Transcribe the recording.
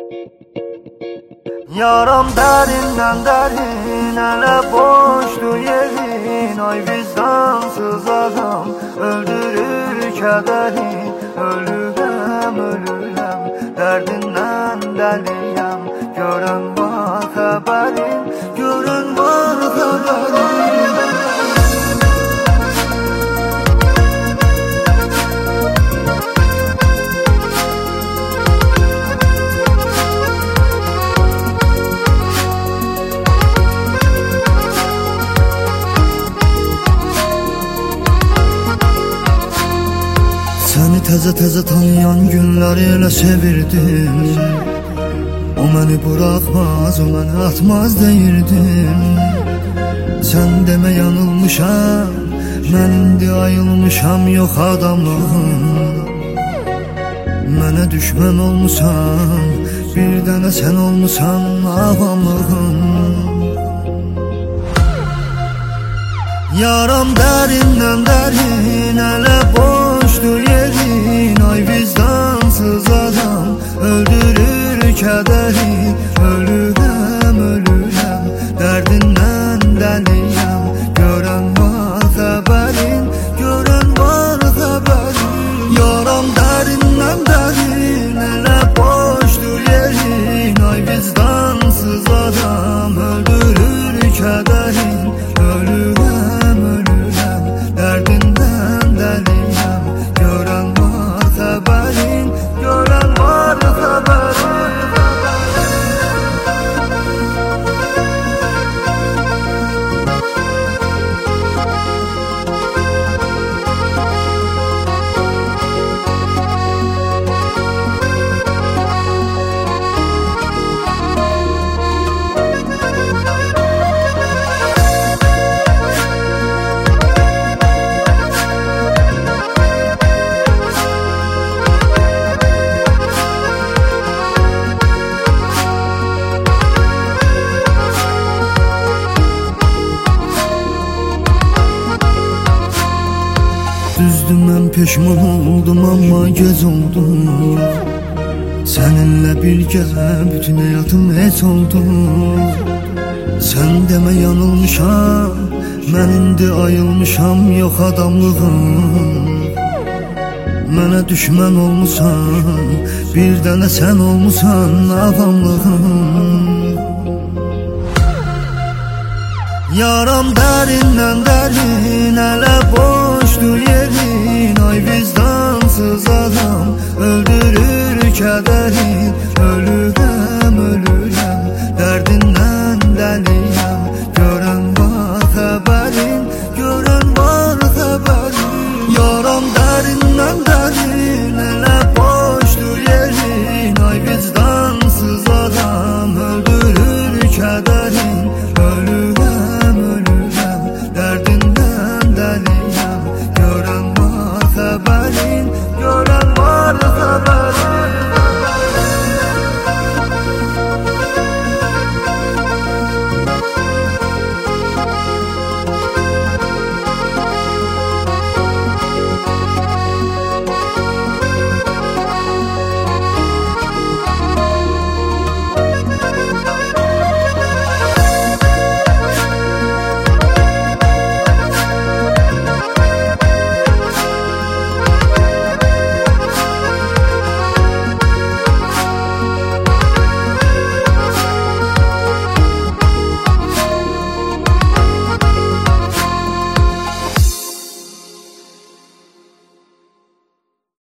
Yaram derinden derin, hele boştu yerin. Ay vicdansız adam öldürür kederin. Ölürem, ölürem, derdinden deliyem. Gören var haberin, gören var haberin. Səni təzə-təzə tanıyan günlər elə sevirdim. O məni buraxmaz, o məni atmaz deyirdim. Sən demə yanılmışam, mən indi ayılmışam yox adamlığım. Mənə düşmən olmusan, bir dənə sən olmusan avamlığım. Yaram derinden derin, hele boştu yerin. Ay vicdansız adam öldürür kederin. Ölürem, ölürem, derdinden deliyem. Gören var haberin, gören var haberin. Yaram derinden derin, hele boştu yerin. Ay vicdansız adam öldürür kederin. Ölürem, ölürem, derdinden deliyem. Gören var haberin, gören var haberin. Düzdür mən peşman oldum amma gec oldu. Səninlə birgə bütün həyatım heç oldu. Sən demə yanılmışam, mən indi ayılmışam yox adamlığım. Mənə düşmən olmusan, bir dənə sən olmusan avamlığım. Yaram derinden derin, hele boştu yerin. Ay vicdansız adam öldürür kederin. Ölür